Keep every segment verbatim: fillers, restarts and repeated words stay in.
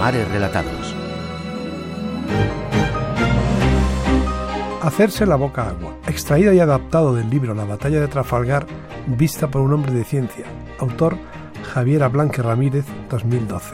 Mares Relatados. Hacerse la boca agua, extraído y adaptado del libro La batalla de Trafalgar, vista por un hombre de ciencia, autor Javier Ablanque Ramírez, dos mil doce.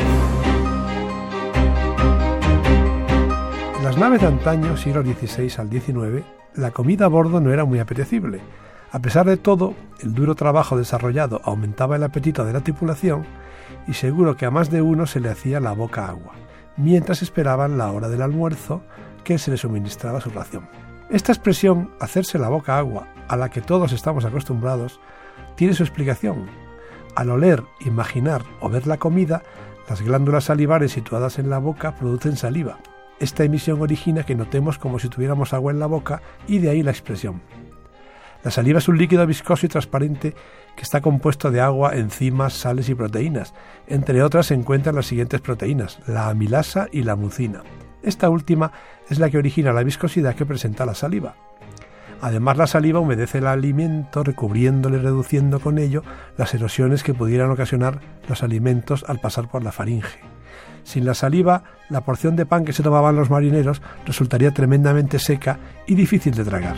En las naves de antaño, siglo dieciséis al diecinueve, la comida a bordo no era muy apetecible. A pesar de todo, el duro trabajo desarrollado aumentaba el apetito de la tripulación y seguro que a más de uno se le hacía la boca agua, mientras esperaban la hora del almuerzo que se le suministraba su ración. Esta expresión, hacerse la boca agua, a la que todos estamos acostumbrados, tiene su explicación. Al oler, imaginar o ver la comida, las glándulas salivares situadas en la boca producen saliva. Esta emisión origina que notemos como si tuviéramos agua en la boca y de ahí la expresión. La saliva es un líquido viscoso y transparente que está compuesto de agua, enzimas, sales y proteínas. Entre otras se encuentran las siguientes proteínas, la amilasa y la mucina. Esta última es la que origina la viscosidad que presenta la saliva. Además, la saliva humedece el alimento, recubriéndolo y reduciendo con ello las erosiones que pudieran ocasionar los alimentos al pasar por la faringe. Sin la saliva, la porción de pan que se tomaban los marineros resultaría tremendamente seca y difícil de tragar.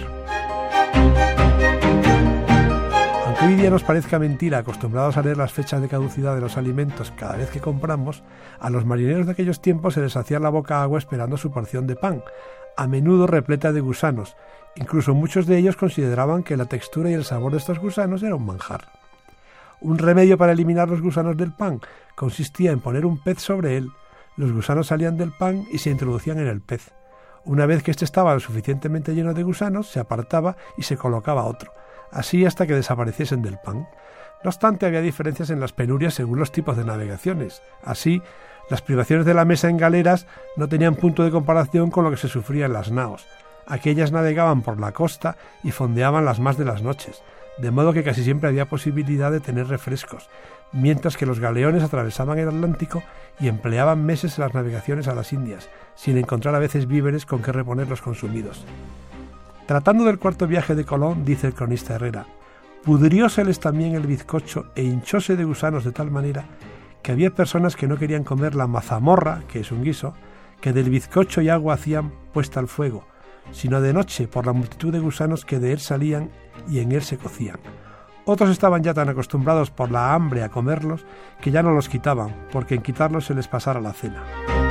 Aunque hoy día nos parezca mentira, acostumbrados a leer las fechas de caducidad de los alimentos cada vez que compramos, a los marineros de aquellos tiempos se les hacía la boca agua esperando su porción de pan, a menudo repleta de gusanos. Incluso muchos de ellos consideraban que la textura y el sabor de estos gusanos era un manjar. Un remedio para eliminar los gusanos del pan consistía en poner un pez sobre él. Los gusanos salían del pan y se introducían en el pez. Una vez que éste estaba lo suficientemente lleno de gusanos, se apartaba y se colocaba otro, así hasta que desapareciesen del pan. No obstante, había diferencias en las penurias según los tipos de navegaciones. Así, las privaciones de la mesa en galeras no tenían punto de comparación con lo que se sufría en las naos. Aquellas navegaban por la costa y fondeaban las más de las noches, de modo que casi siempre había posibilidad de tener refrescos, mientras que los galeones atravesaban el Atlántico y empleaban meses en las navegaciones a las Indias, sin encontrar a veces víveres con que reponer los consumidos. Tratando del cuarto viaje de Colón, dice el cronista Herrera, pudrióseles también el bizcocho e hinchóse de gusanos de tal manera que había personas que no querían comer la mazamorra, que es un guiso, que del bizcocho y agua hacían puesta al fuego, sino de noche por la multitud de gusanos que de él salían y en él se cocían. Otros estaban ya tan acostumbrados por la hambre a comerlos que ya no los quitaban, porque en quitarlos se les pasara la cena.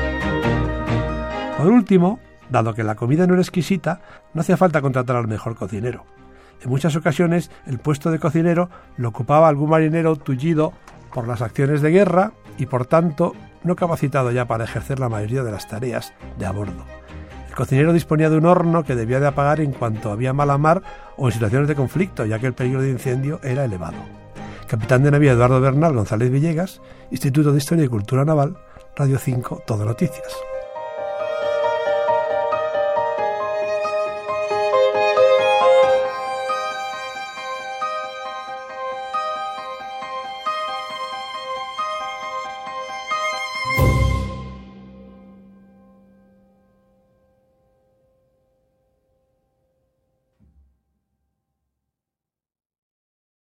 Por último, dado que la comida no era exquisita, no hacía falta contratar al mejor cocinero. En muchas ocasiones el puesto de cocinero lo ocupaba algún marinero tullido por las acciones de guerra y por tanto no capacitado ya para ejercer la mayoría de las tareas de a bordo. El cocinero disponía de un horno que debía de apagar en cuanto había mala mar o en situaciones de conflicto, ya que el peligro de incendio era elevado. Capitán de navío Eduardo Bernal González Villegas, Instituto de Historia y Cultura Naval, Radio cinco, Todo Noticias.